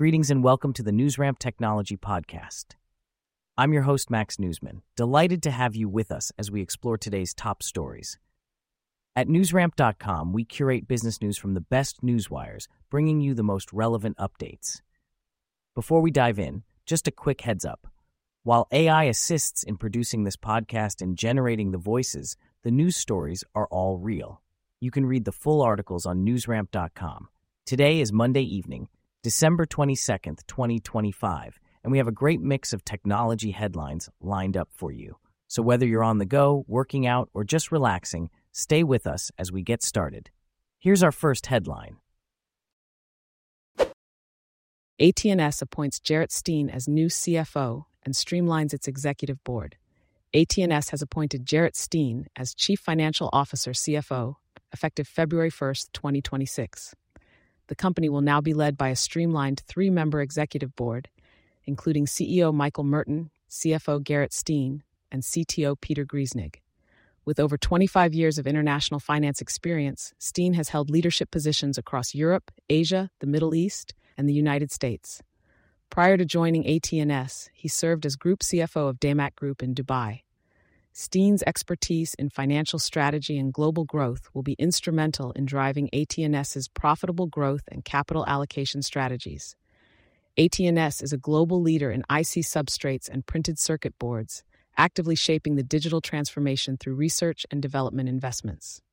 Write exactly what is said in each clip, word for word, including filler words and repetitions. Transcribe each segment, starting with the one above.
Greetings and welcome to the NewsRamp Technology Podcast. I'm your host, Max Newsman, delighted to have you with us as we explore today's top stories. At newsramp dot com, we curate business news from the best newswires, bringing you the most relevant updates. Before we dive in, just a quick heads up. While A I assists in producing this podcast and generating the voices, the news stories are all real. You can read the full articles on newsramp dot com. Today is Monday evening, December twenty-second, twenty twenty-five, and we have a great mix of technology headlines lined up for you. So whether you're on the go, working out, or just relaxing, stay with us as we get started. Here's our first headline. A T and S appoints Jarrett Steen as new C F O and streamlines its executive board. A T and S has appointed Jarrett Steen as Chief Financial Officer C F O, effective February first, twenty twenty-six. The company will now be led by a streamlined three-member executive board, including C E O Michael Merton, C F O Garrett Steen, and C T O Peter Griesnig. With over twenty-five years of international finance experience, Steen has held leadership positions across Europe, Asia, the Middle East, and the United States. Prior to joining A T and S, he served as Group C F O of Damac Group in Dubai. Steen's expertise in financial strategy and global growth will be instrumental in driving A T and S's profitable growth and capital allocation strategies. A T and S is a global leader in I C substrates and printed circuit boards, actively shaping the digital transformation through research and development investments.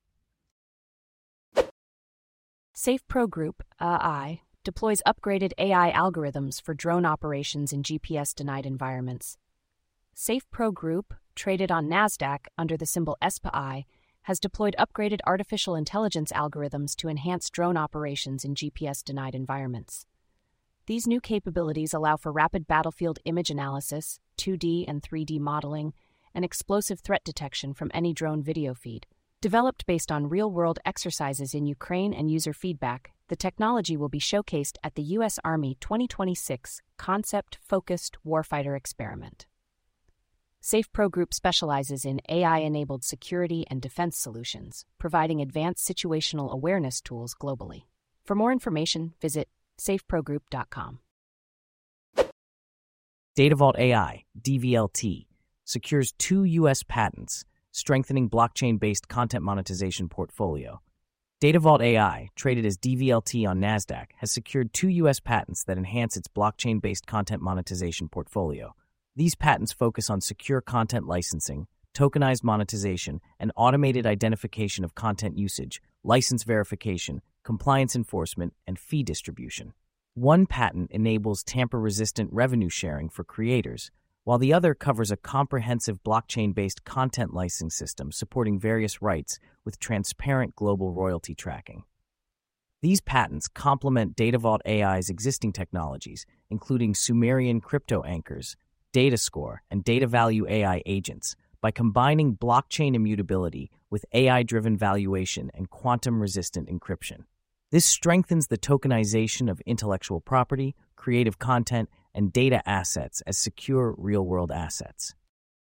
SafePro Group, A I, deploys upgraded A I algorithms for drone operations in G P S-denied environments. SafePro Group, traded on NASDAQ under the symbol S P I, has deployed upgraded artificial intelligence algorithms to enhance drone operations in G P S-denied environments. These new capabilities allow for rapid battlefield image analysis, two D and three D modeling, and explosive threat detection from any drone video feed. Developed based on real-world exercises in Ukraine and user feedback, the technology will be showcased at the U S Army twenty twenty-six Concept-Focused Warfighter Experiment. SafePro Group specializes in A I-enabled security and defense solutions, providing advanced situational awareness tools globally. For more information, visit safe pro group dot com. DataVault A I, D V L T, secures two U S patents, strengthening blockchain-based content monetization portfolio. DataVault A I, traded as D V L T on NASDAQ, has secured two U S patents that enhance its blockchain-based content monetization portfolio. These patents focus on secure content licensing, tokenized monetization, and automated identification of content usage, license verification, compliance enforcement, and fee distribution. One patent enables tamper-resistant revenue sharing for creators, while the other covers a comprehensive blockchain-based content licensing system supporting various rights with transparent global royalty tracking. These patents complement DataVault A I's existing technologies, including Sumerian crypto anchors, DataScore, and Data Value A I agents, by combining blockchain immutability with A I-driven valuation and quantum-resistant encryption. This strengthens the tokenization of intellectual property, creative content, and data assets as secure real-world assets.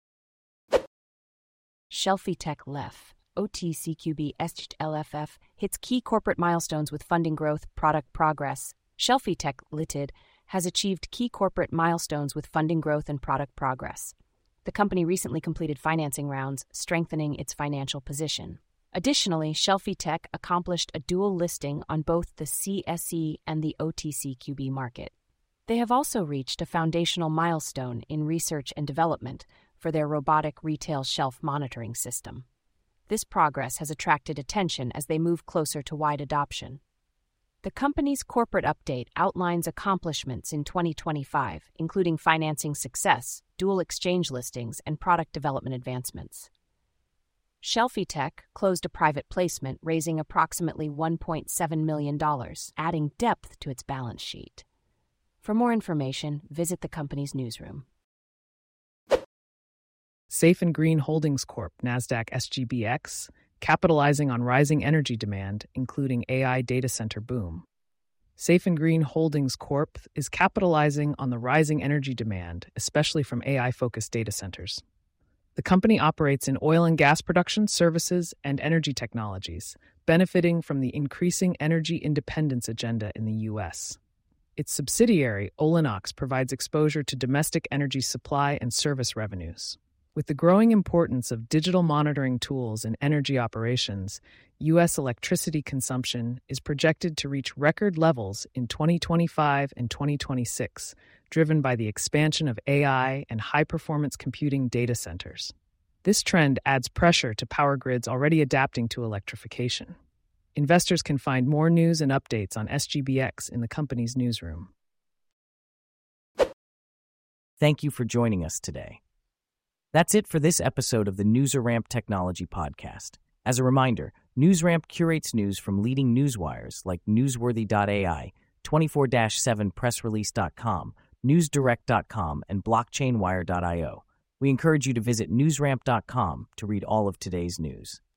ShelfieTech L E F, O T C Q B S H L F F, hits key corporate milestones with funding growth, product progress. ShelfieTech Limited has achieved key corporate milestones with funding growth and product progress. The company recently completed financing rounds, strengthening its financial position. Additionally, ShelfieTech accomplished a dual listing on both the C S E and the O T C Q B market. They have also reached a foundational milestone in research and development for their robotic retail shelf monitoring system. This progress has attracted attention as they move closer to wide adoption. The company's corporate update outlines accomplishments in twenty twenty-five, including financing success, dual exchange listings, and product development advancements. ShelfieTech closed a private placement raising approximately one point seven million dollars, adding depth to its balance sheet. For more information, visit the company's newsroom. Safe and Green Holdings Corp, NASDAQ S G B X, capitalizing on rising energy demand, including A I data center boom. Safe and Green Holdings Corp is capitalizing on the rising energy demand, especially from A I-focused data centers. The company operates in oil and gas production, services, and energy technologies, benefiting from the increasing energy independence agenda in the U S. Its subsidiary, Olenox, provides exposure to domestic energy supply and service revenues. With the growing importance of digital monitoring tools in energy operations, U S electricity consumption is projected to reach record levels in twenty twenty-five and twenty twenty-six, driven by the expansion of A I and high-performance computing data centers. This trend adds pressure to power grids already adapting to electrification. Investors can find more news and updates on S G B X in the company's newsroom. Thank you for joining us today. That's it for this episode of the NewsRamp Technology Podcast. As a reminder, NewsRamp curates news from leading newswires like Newsworthy dot A I, twenty-four seven press release dot com, newsdirect dot com, and blockchain wire dot io. We encourage you to visit newsramp dot com to read all of today's news.